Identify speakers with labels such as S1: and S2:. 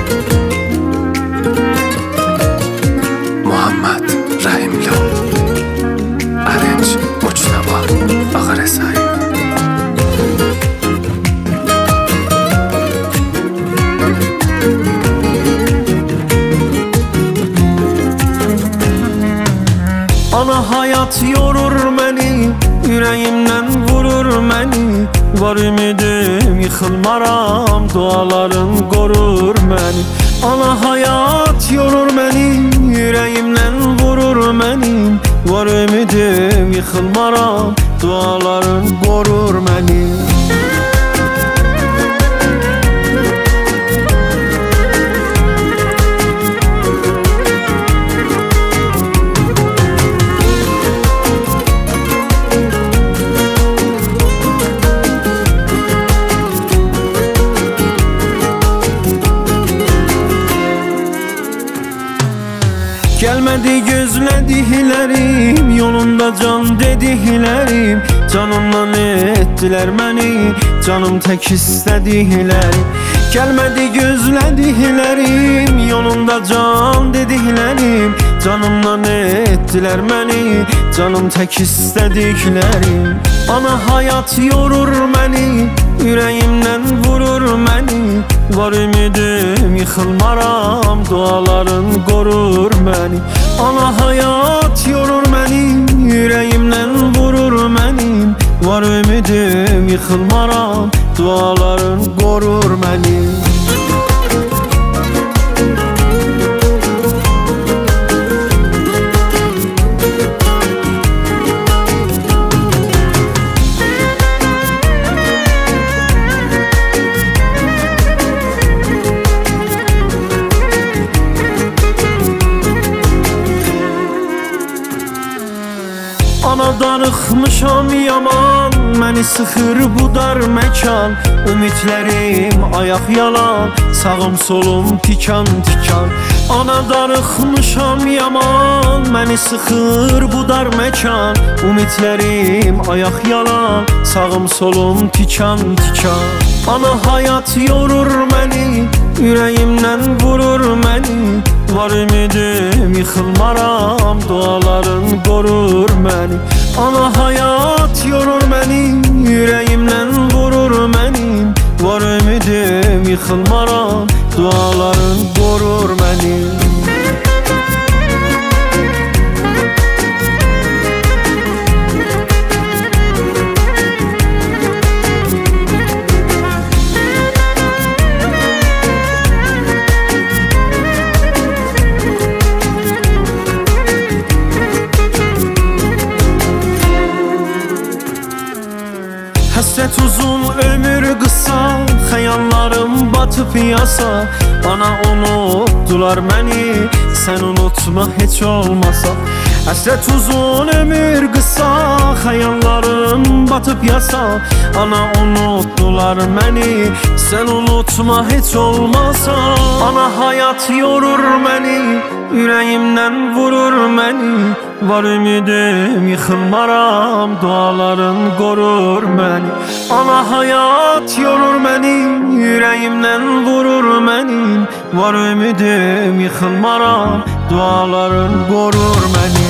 S1: محمد رحیملو، ارنج مجتبی آقا رضایی.
S2: Ana hayat yorur məni, ürəyimdən vurur məni. Var ümidim, yıxılmaram, duaların qorur məni. Ana hayat yorur məni, ürəyimdən vurur məni. Var ümidim, yıxılmaram, duaların qorur məni. Gəlmədi gözlədiklərim, yolunda can dediklərim. Canımdan etdilər məni, canım tək istədiklərim. Gəlmədi gözlədiklərim, yolunda can dediklərim. Canımdan etdilər məni, canım tək istədiklərim. Ana hayat yorur məni, ürəyimdən vurur məni. Var ümidim, yıxılmaram, duaların qorur məni. Ana hayat yorur məni, ürəyimdən vurur məni. Var ümidim, yıxılmaram, duaların qorur məni. Ana darıxmışam yaman, məni sıxır bu dar məkan. Ümidlərim ayaq yalan, sağım solum tikan tikan. Ana darıxmışam yaman, məni sıxır bu dar məkan. Ümidlərim ayaq yalan, sağım solum tikan tikan. Ana hayat yorur məni, ürəyimdən vurur məni. Var ümidim, yıxılmaram, duaların qorur məni. Ana hayat yorur məni, ürəyimdən vurur məni. Var ümidim, yıxılmaram, duaların qorur məni. Həsrət uzun, ömür qısa, xəyallarım batıb yasa. Ana unutdular məni, sən unutma heç olmasa. Həsrət uzun, ömür qısa, xəyallarım batıb yasa. Ana unutdular məni, sən unutma heç olmasa. Ana hayat yorur məni, ürəyimdən vurur məni. Var ümidim, yıxılmaram, duaların qorur məni. Ana hayat yorur məni, ürəyimdən vurur məni. Var ümidim, yıxılmaram, duaların qorur məni.